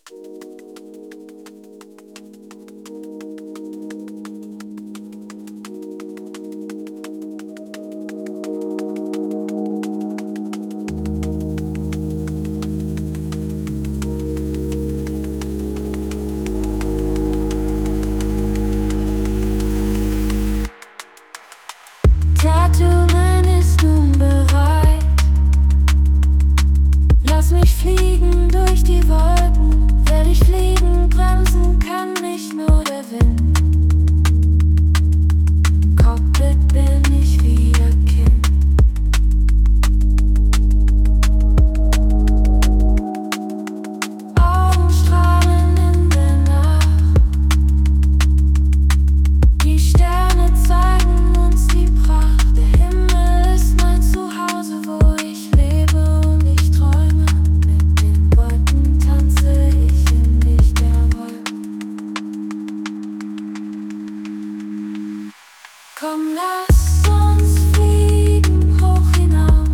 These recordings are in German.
Tattoo Man ist nun bereit. Lass mich fliegen durch die Wolken. Werde ich fliegen, bremsen kann nicht nur der Wind. Im Cockpit bin ich wieder Kind. Augenstrahlen in der Nacht. Die Sterne zeigen uns die Pracht. Der Himmel ist mein Zuhause, wo ich lebe und ich träume. Mit den Wolken tanze ich im Licht der Wolken. Komm, lass uns fliegen hoch hinaus,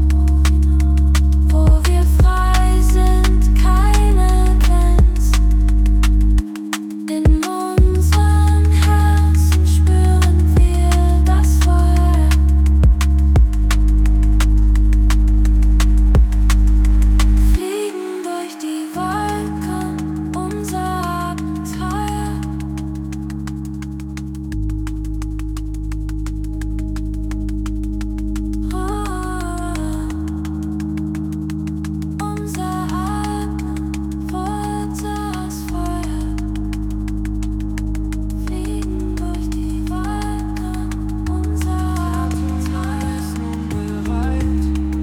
wo wir frei sind, keine Grenzen. In unseren Herzen spüren wir das Feuer. Fliegen durch die Wolken, unser Abenteuer. Unser Atem wird das Feuer. Fliegen durch die Wolken, unser Abenteuer. Ist nun bereit.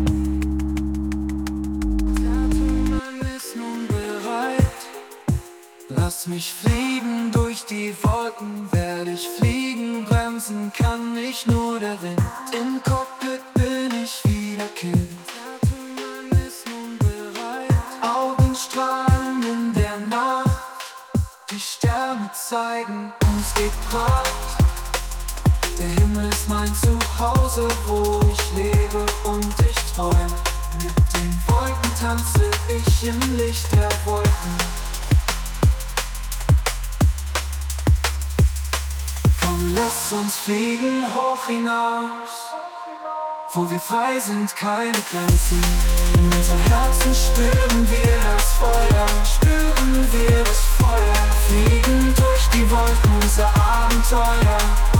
Tattoo Man ist nun bereit. Lass mich fliegen durch die Wolken. Werde ich fliegen, bremsen kann nicht nur der Wind. Im Cockpit bin ich wieder Kind. Tattoo Man ist nun bereit. Augenstrahlen in der Nacht. Die Sterne zeigen uns die Pracht. Der Himmel ist mein Zuhause, wo ich lebe und ich träume. Mit den Wolken tanze ich im Licht der Wolken. Komm, lass uns fliegen hoch hinaus, wo wir frei sind, keine Grenzen. In unseren Herzen spüren wir das Feuer, spüren wir das Feuer. Fliegen durch die Wolken, unser Abenteuer.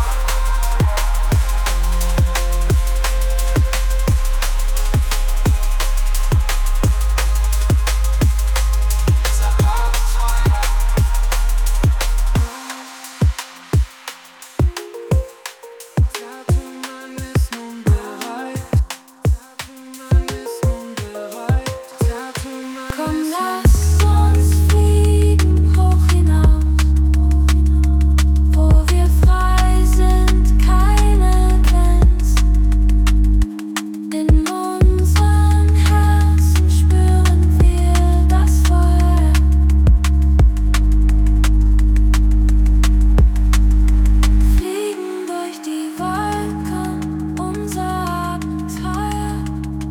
Tattoo Man ist nun bereit. Tattoo Man ist nun bereit. Tattoo Man Komm, ist nun lass uns fliegen hoch hinaus, wo wir frei sind, keine Grenzen. In unseren Herzen spüren wir das Feuer. Fliegen durch die Wolken, unser Abenteuer.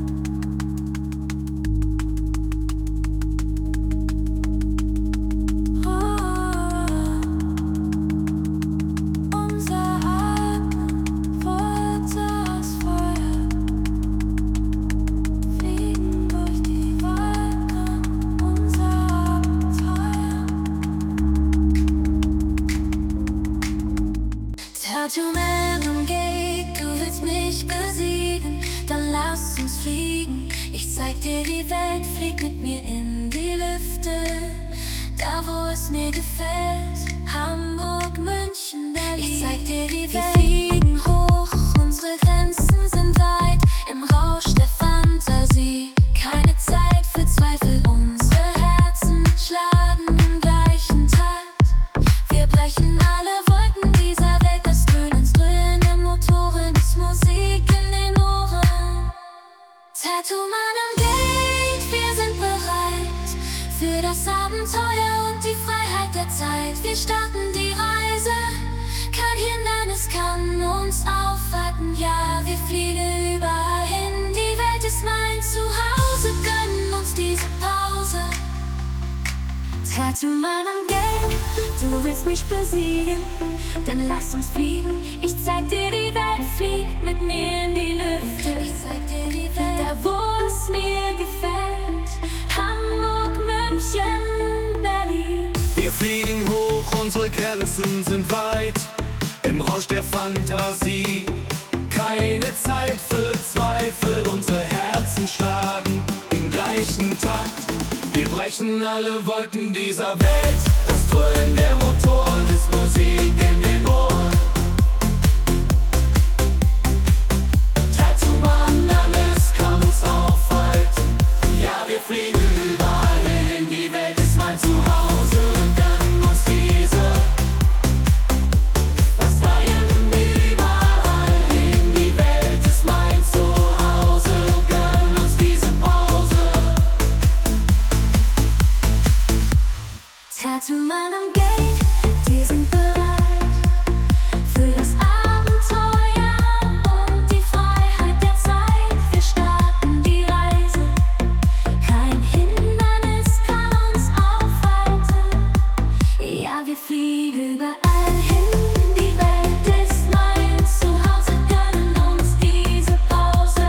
Unser Atem wird das Feuer. Fliegen durch die Wolken, unser Abenteuer. Tattoo Man umgeht, du willst mich besiegen, dann lass uns fliegen. Ich zeig dir die Welt, flieg mit mir in die Lüfte, da wo es mir gefällt. Hamburg, München, Berlin. Ich zeig dir die Welt. Wir fliegen hoch, unsere Grenzen sind weit, im Rausch der Fantasie. Keine Zeit für Zweifel, unsere Herzen schlagen im gleichen Takt. Wir brechen alle Wolken dieser Welt, das Dröhnen der Motoren ist Musik in den Ohren. Tattoo Man umgeht, wir sind bereit für das Abenteuer und die Freiheit der Zeit. Wir starten die Reise, kein Hindernis kann uns aufhalten. Ja, wir fliegen überall hin, die Welt ist mein Zuhause. Gönnen uns diese Pause. Tattoo Mann am Gelb, du willst mich besiegen, dann lass uns fliegen. Ich zeig dir die Welt, flieg mit mir in die Lüfte. Ich zeig dir die Welt, da wo es mir gefällt. Hamburg, München, Berlin. Wir fliegen hoch, unsere Grenzen sind weit, im Rausch der Fantasie. Keine Zeit für Zweifel, unsere Herzen schlagen im gleichen Takt. Wir brechen alle Wolken dieser Welt, das Dröhnen der Motoren ist Musik in den Ohren. Tattoo Mann, alles kann uns aufhalten. Ja, wir fliegen überall hin, die Welt ist mein Zuhause und gönnen uns diese. Was feiern überall hin, die Welt ist mein Zuhause und gönnen uns diese Pause. Tattoo Mann am Gate, wir sind bereit für das Abenteuer und die Freiheit der Zeit. Wir starten die Reise, kein Hindernis kann uns aufhalten. Ja, wir fliegen überall hin, die Welt ist mein Zuhause, gönnen uns diese Pause.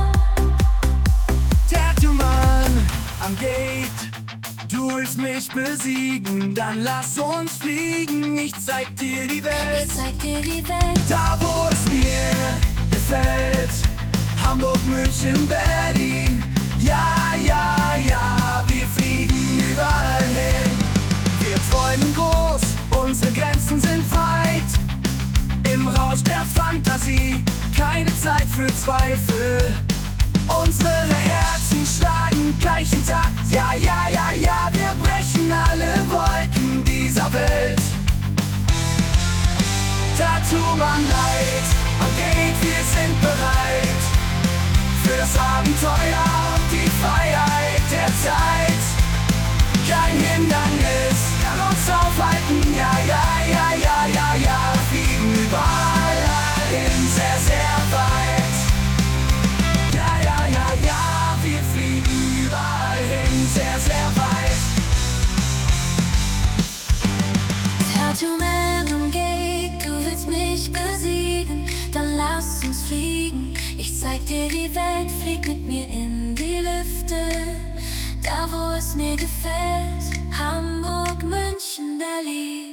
Tattoo Mann am Gate, du willst mich besiegen, dann lass uns fliegen. Ich zeig dir die Welt, Ich zeig dir die Welt, da wo es mir gefällt. Hamburg, München, Berlin. Ja, ja, ja, wir fliegen überall hin. Wir träumen groß, unsere Grenzen sind weit. Im Rausch der Fantasie, keine Zeit für Zweifel. Unsere Herzen schlagen gleichen Takt. Ja, ja, ja, ja, wir brechen alle Wolken dieser Welt. Tattoo Mann Light, am Gate, wir sind bereit für das Abenteuer und die Freiheit der Zeit. Kein Hindernis kann uns aufhalten. Ja, ja, ja, ja, ja, ja, fliegen überall hin, sehr, sehr weit. Ja, ja, ja, ja, wir fliegen überall hin, sehr, sehr weit. Tattoo Man am Gate, du willst mich besiegen, dann lass uns fliegen. Ich zeig dir die Welt, flieg mit mir in die Lüfte, da wo es mir gefällt. Hamburg, München, Berlin.